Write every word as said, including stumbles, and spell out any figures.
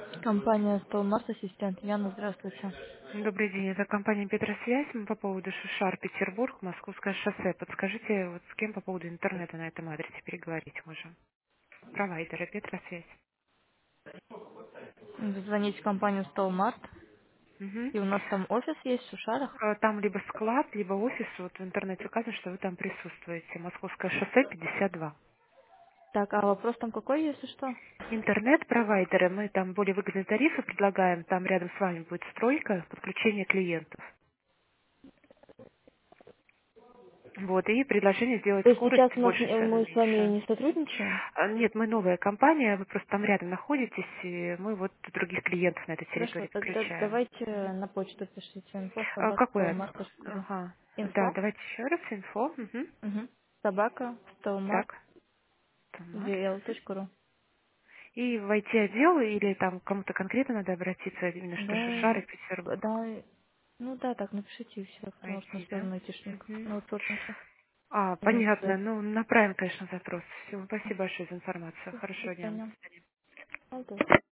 Компания «Столмас», ассистент. Яна, здравствуйте. Добрый день, это компания Петросвязь. Мы по поводу Шишар, Петербург, Московское шоссе. Подскажите, вот с кем по поводу интернета на этом адресе переговорить можем? Провайдера Петросвязь. Вы звоните в компанию «Столмарт», Мгм. и у нас там офис есть в Шушарах. А, Там либо склад, либо офис. Вот в интернете указано, что вы там присутствуете. Московское шоссе пятьдесят два. Так, а вопрос там какой, если что? Интернет-провайдеры, мы там более выгодные тарифы предлагаем. Там рядом с вами будет стройка, подключение клиентов. Вот, и предложение сделать То есть сейчас скорость у нас больше, не- цену мы с вами меньше. не сотрудничаем? А, Нет, мы новая компания, вы просто там рядом находитесь, и мы вот других клиентов на этой Хорошо, территории тогда подключаем. давайте на почту пишите info А, собака какой адрес? столмарт точка ру. Ага. Да, Info, давайте еще раз, инфо. Мгм. угу, собака столмарт Так, Томар. точка ру. И в ай ти-отдел или там кому-то конкретно надо обратиться, именно что Да, Шишары, Петербург. да, ну да, так напишите и все, потому что у нас ай ти, тоже да? айтишник Мгм. на аутсорсинге. А, Будем понятно. связь. Ну, направим, конечно, запрос. Все, спасибо большое за информацию. До Хорошего дня. До свидания. свидания. Ага.